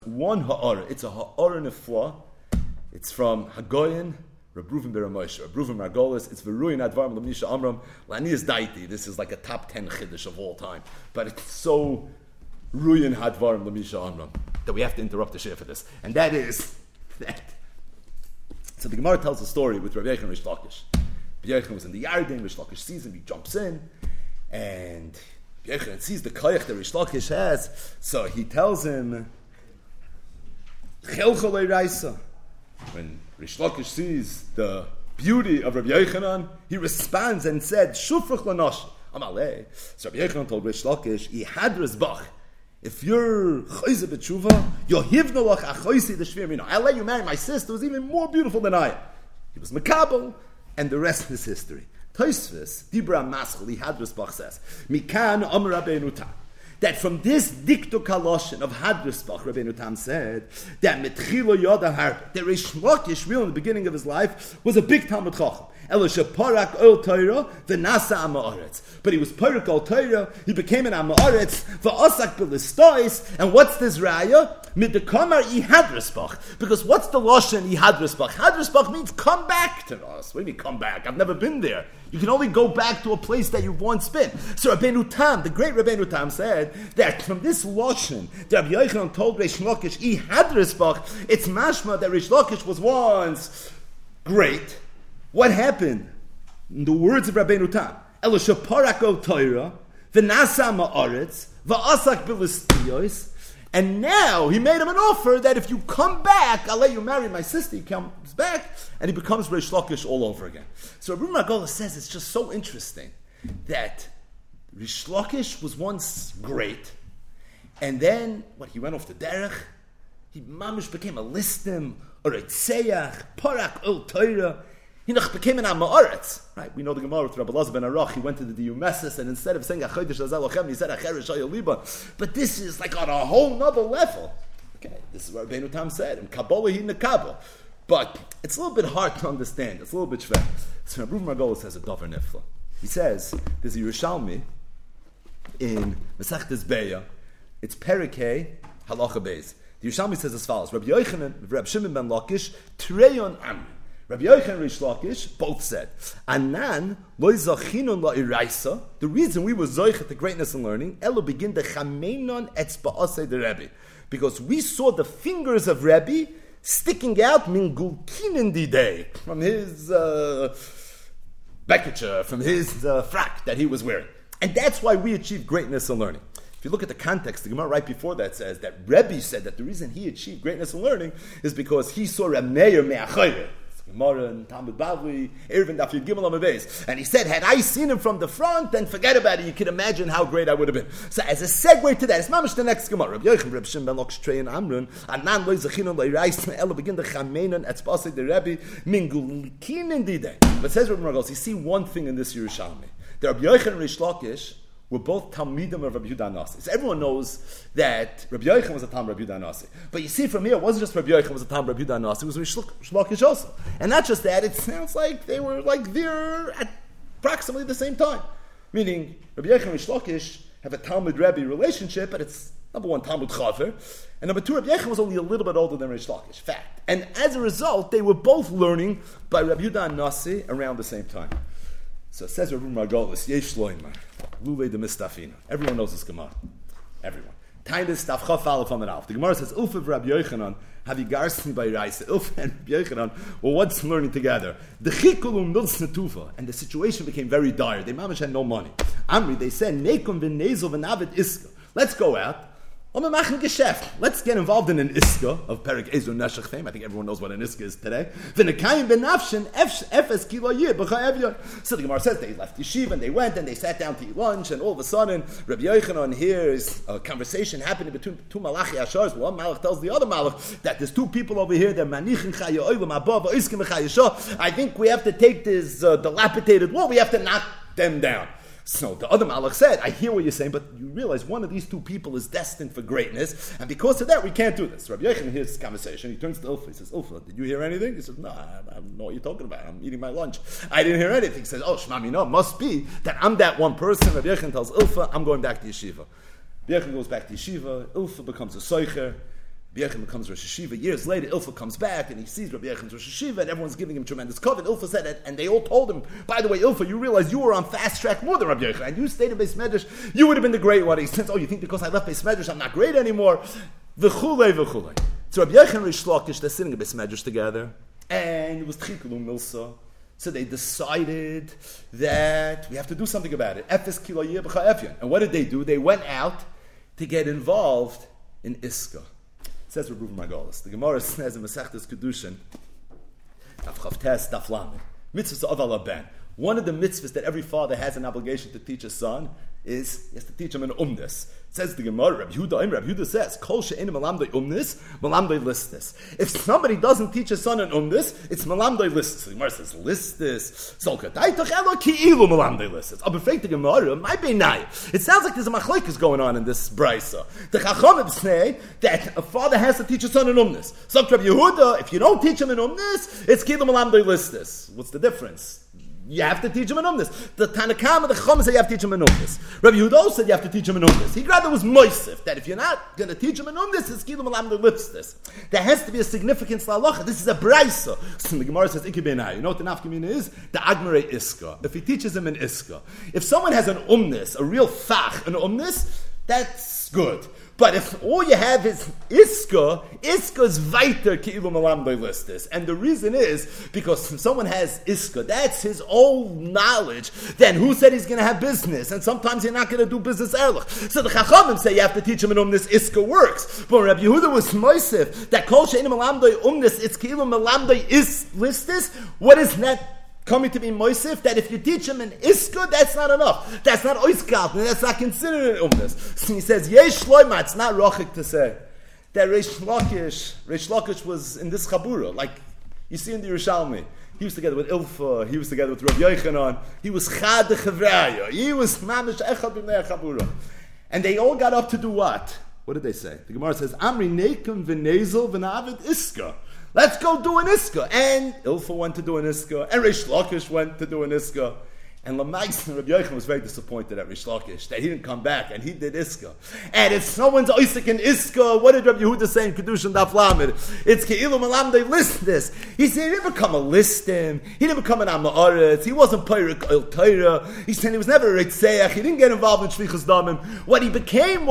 One ha'ara. It's a ha'ara nefla. It's from Hagoyin, Reb Reuven ber Moshe, Reb Reuven Margolis. It's Veruyin Advarim L'Mnisha Amram Lanias Daiti. This is like a top 10 chiddush of all time, but it's so Ruyin Hadvarim L'Mnisha Amram that we have to interrupt the share for this, and that is that. So the Gemara tells a story with Rabbi Yochanan Rish Lakish. Rabbi Yochanan was in the Yarden. Rish Lakish sees him. He jumps in, and Rabbi Yochanan sees the koyach that Rish Lakish has. So he tells him, Chelcholei Raisa. When Rish Lakish sees the beauty of Rabbi Yochanan, he responds and said, Shufrach lanosh. Amalei. So Rabbi Yochanan told Rish Lakish, Ihadras bach. If you're choyze b'tshuva, yohivno lach achoysi the shvir mino. I'll let you marry my sister who's even more beautiful than I am. He was makabel, and the rest is history. Tosfos, Dibra Maschel, Ihadras bach says, Mikan Amar Rabbeinu Tam. That from this dikto kaloshin of Hadrisbach, Rabbeinu Tam said that metchilo yoda harbe, that Rish Lakish, real in the beginning of his life, was a big Talmud Chacham. Elisha parak ol Torah v'nasa amaretz. But he was parak ol Torah. He became an amaretz v'asak b'listois. And what's this raya? Midekamar ihadrisbach. Because what's the loshen ihadrisbach? Hadrisbach means come back to us. What do you mean come back? I've never been there. You can only go back to a place that you've once been. So Rabbeinu Tam, the great Rabbeinu Tam, said that from this loshen, that Rabbi Yochanan told Rish Lakish ihadrisbach, it's mashma that Rish Lakish was once great. What happened? In the words of Rabbeinu Tam, Elisha parako Torah, v'nasa ma'aretz, v'asak b'listiyos, and now he made him an offer that if you come back, I'll let you marry my sister. He comes back, and he becomes Rish Lakish all over again. So Rabbi Margolis says it's just so interesting that Rish Lakish was once great, and then, he went off the derech, he mamish became a listim, or a tzeyach, parak ol Torah, he became an Amaretz, right? We know the Gemara with Rabbi Elazar ben Arach. He went to the Diyumeses, and instead of saying Achodesh Azel Lochem, he said Acheresh Ayoliba. But this is like on a whole nother level. Okay, this is what Rabbeinu Tam said. In Kabbalah, he nekabel. But it's a little bit hard to understand. It's a little bit shver. So Rabbi Margolis has a davar nifla. He says there's a Yerushalmi in Masechtes Beya. It's Perikei Halacha Beis. The Yerushalmi says as follows: Rabbi Yochanan, Rabbi Shimon ben Lakish, Treyon Amri. Rabbi Yochanan and Rish Lakish both said, Anan lo zachinun la'iraisa. The reason we were zoich at the greatness and learning, elo begin the chameinon etzba'asei the Rebbe, because we saw the fingers of Rebbe sticking out min gulkinin didei from his bekecher, from his frak that he was wearing, and that's why we achieved greatness and learning. If you look at the context, the Gemara right before that says that Rebbe said that the reason he achieved greatness and learning is because he saw Reb Meir me'achayre. Gemara and Talmud Bavli, Eruvin Daf Yud Gimel Amud Beis, and he said, had I seen him from the front, then forget about it. You can imagine how great I would have been. So, as a segue to that, it's mamish the next Gemara. Rabbi Yochanan, Rabbi Shimon ben Lakish, Trei and Amrun, Anan lo zachinun lo yiraisa elo begin the chameinon etzbasei the Rebbe min gulkinin didei. But says Rabbi Margolis, you see one thing in this Yerushalmi. The Rabbi Yochanan and Rish Lakish were both Talmidim of Rabbi Yehuda Nasi. So everyone knows that Rabbi Yochanan was a Talmid Rabbi Yehuda Nasi. But you see from here, it wasn't just Rabbi Yochanan was a Talmid Rabbi Yehuda Nasi, it was Rish Lakish also. And not just that, it sounds like they were like there at approximately the same time. Meaning, Rabbi Yochanan and Rish Lakish have a Talmid Rabbi relationship, but it's number one, Talmud Chaver, and number two, Rabbi Yochanan was only a little bit older than Rish Lakish. Fact. And as a result, they were both learning by Rabbi Yehuda Nasi around the same time. So it says Rabbi Margolis, Yesh Loimar, Lulei de Mistafina. Everyone knows this Gemara. Everyone. Tainus Taf Chaf Aleph Amud Aleph. The Gemara says, Ulf of Rabbi Yochanan, Havi Garsni by Raisa. Ulf and Rabbi Yochanan were once learning together. The Chikulum Milsna Tufa. And the situation became very dire. They mamish had no money. Amri, they said, Nekum v'nezel v'navet iska. Let's go out. Let's get involved in an iska of Perik Ezu Neshech Fame. I think everyone knows what an iska is today. So the Gemara says they left yeshiva and they went and they sat down to eat lunch, and all of a sudden Rabbi Yochanan hears a conversation happening between two Malachi Ashars. One Malach tells the other Malach that there's two people over here. They're Manichin Chaya Oilam Abba Iskim Chayesha. I think we have to take this dilapidated wall. We have to knock them down. So the other Malach said, I hear what you're saying, but you realize one of these two people is destined for greatness, and because of that, we can't do this. Rabbi Yochanan hears this conversation. He turns to Ilfa. He says, Ilfa, did you hear anything? He says, no, I don't know what you're talking about. I'm eating my lunch. I didn't hear anything. He says, oh, Shmami, no, must be that I'm that one person. Rabbi Yochanan tells Ilfa, I'm going back to yeshiva. Rabbi Yochanan goes back to yeshiva. Ilfa becomes a soicher. Rabbi Yochanan becomes Rosh Hashiva. Years later, Ilfa comes back and he sees Rabbi Yochanan's Rosh Hashiva and everyone's giving him tremendous covet. Ilfa said it, and they all told him, by the way, Ilfa, you realize you were on fast track more than Rabbi Yochanan. And you stayed in Beis Medrash, you would have been the great one. He says, oh, you think because I left Beis Medrash I'm not great anymore? V'chulei, v'chulei. So Rabbi Yochanan and Rish Lakish, they're sitting in Beis Medrash together, and it was Tchikulu Milsa. So they decided that we have to do something about it. Efes kilo yeh b'cha efyon. And what did they do? They went out to get involved in Iska. Says Rabbi Margolis. The Gemara says in Masechtas Kedushin, Daf Chavtes, Daf Lamed, mitzvahs of Allah ben. One of the mitzvahs that every father has an obligation to teach his son is he has to teach him an umnis. Says the Gemara, Rabbi Yehuda says, Kol she'enim malamdoi umnis, malamdoi listis. If somebody doesn't teach his son an umnis, it's malamdoi listis. The Gemara says, listis. So k'daitoch elo ki'ilu malamdoi listis. Aber fragt the Gemara, my beinai. It sounds like there's a machlokes going on in this brisa. The Chachamim say that a father has to teach his son an umnis. So Rabbi Yehuda, if you don't teach him an umnis, it's ki'ilu malamdoi listis. What's the difference? You have to teach him an umnis. The Tanakam and the Chacham say you have to teach him an umnis. Rabbi Yehuda said you have to teach him an umnis. He rather was moisif, that if you're not going to teach him an umnis, it's kilu malam the lipstis. There has to be a significance to halacha. This is a braisa. So the Gemara says, you know what the nafkamina is? The agmare iska. If he teaches him an iska. If someone has an umnis, a real fach, an umnis, that's good. But if all you have is Iska is weiter ki'ilu malamdoi listis. And the reason is because if someone has Iska, that's his own knowledge, then who said he's going to have business? And sometimes you're not going to do business erlich. So the Chachamim say you have to teach him an umnis, Iska works. But Rabbi Yehuda was moisif, that kol she'enim malamdoi umnis, it's ki'ilu malamdoi is listis. What is that? Coming to be moisif, that if you teach him an iska, that's not enough. That's not oiskalt, and that's not considered an umnis. So he says, yesh shloima, it's not rochik to say that Reish Lakish was in this chabura, like you see in the Yerushalmi. He was together with Ilfa, he was together with Rabbi Yochanan, he was chad de chevraya, he was mamish echad b'nei chabura. And they all got up to do what? What did they say? The Gemara says, Amri nekum v'nezel v'navid iska. Let's go do an Iska. And Ilfa went to do an Iska. And Reish Lakish went to do an Iska. And Lamais and Rabbi Yochanan was very disappointed at Reish Lakish that he didn't come back and he did Iska. And if someone's Isaac in Iska, what did Rabbi Yehuda say in Kedushin Daf Lamed? It's Ke'ilu Malam, they list this. He said he didn't become a listim. He didn't become an Amaretz. He wasn't Peirik El Teira. He said he was never a Ritzeach. He didn't get involved in Shlichus Damim. What he became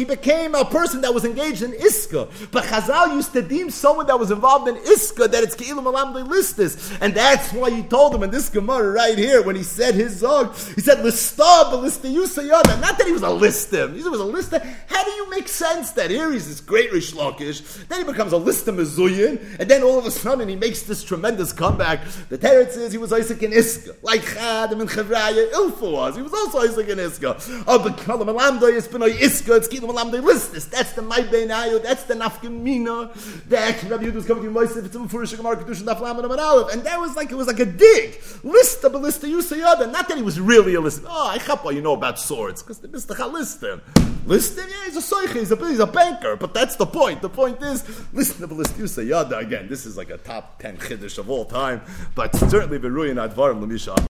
a person that was engaged in Iska. But Chazal used to deem someone that was involved in Iska that it's Ke'ilu Malam, they list this. And that's why he told him in this Gemara right here when he said his zog, he said listab, but listayusayada. Not that he was a listim. He was a lister. How do you make sense that here he's this great Rish Lakish, then he becomes a listim mezuyin, and then all of a sudden he makes this tremendous comeback. The teretz is he was Isaac in Iska, like Chadim and Chevraya Ilfa was. He was also Isaac in Iska. Oh, but Kalam Alamdoy is Benoy Iska. It's Kilam Alamdoy listis. That's the May Beinayo. That's the Nafkamina. That Rabbi Yehuda was coming to Moisef. It's a Mufurish Gemara Kedushin Daf Lamed Amar Aleph, and that was like it was like a dig. Lista, but listayusayada. Not that he was really a lister. Oh, I chapa, you know about swords. Because the Mistach list him. List him? Yeah, he's a soiche, he's a banker. But that's the point. The point is, listen to List Yada. Again, this is like a top 10 chiddush of all time. But certainly, Veruyan Advarim Lamisha.